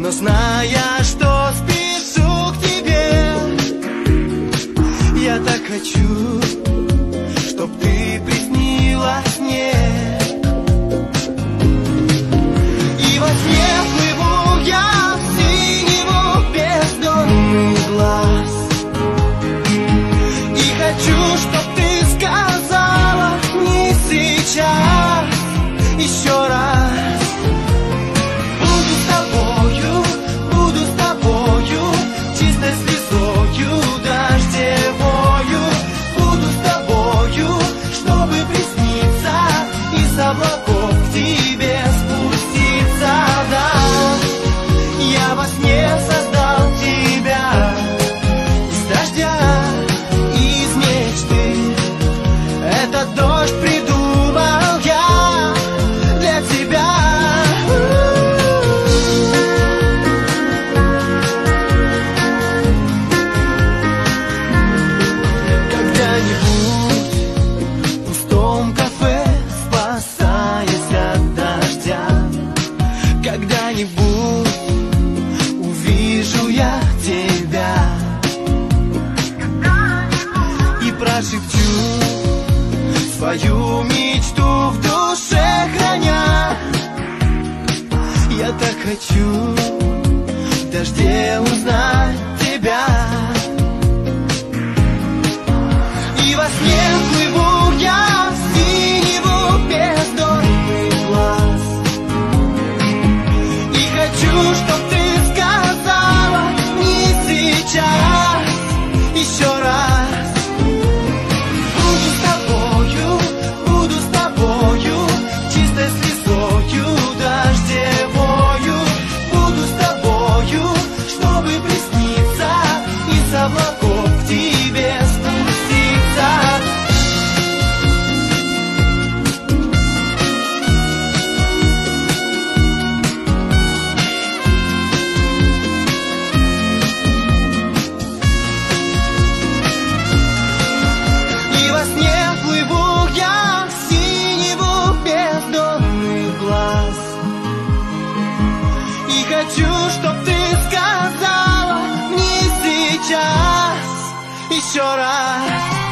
но зная, что спешу к тебе, я так хочу, чтоб ты приснилась мне. И во сне плыву я в синеву бездонный глаз, и хочу, чтоб ты сказала не сейчас, еще раз. Буду с тобою, чистой слезою дождевою. Буду с тобою, чтобы присниться и с облаков к тебе спуститься. Да, я во сне создал тебя из дождя, из мечты. Этот дождь придумал я для тебя. Когда-нибудь увижу я тебя и прошепчу свою мечту в душе храня. Я так хочу в дожде узнать тебя. И во сне плыву я в синеву бездонный глаз, хочу, чтоб ты сказала не сейчас, еще раз. Буду с тобою, чистой слезою дождевою. Буду с тобою, чтобы присниться и с облаков к тебе спуститься. И хочу, чтоб ты сказала мне сейчас, еще раз.